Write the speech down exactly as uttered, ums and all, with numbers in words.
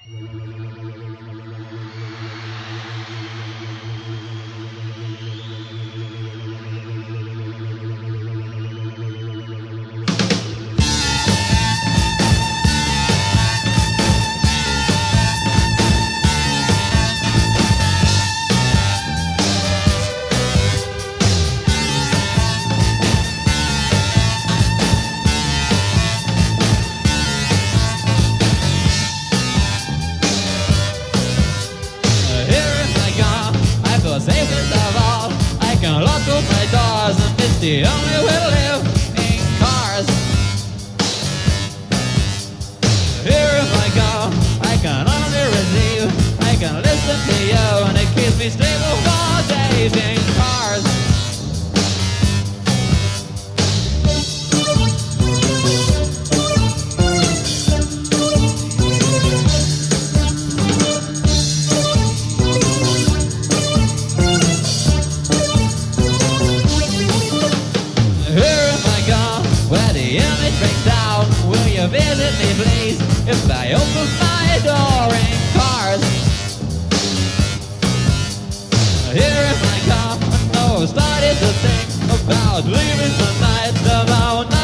Safest of all, I can lock up my doors, and it's the only way to live in cars. Here if I go, I can only receive, I can listen to you, and it keeps me stable for days in cars. Where the image breaks down, will you visit me please, if I open my door in cars? Here if I come, I know I've started to think about leaving tonight, about night.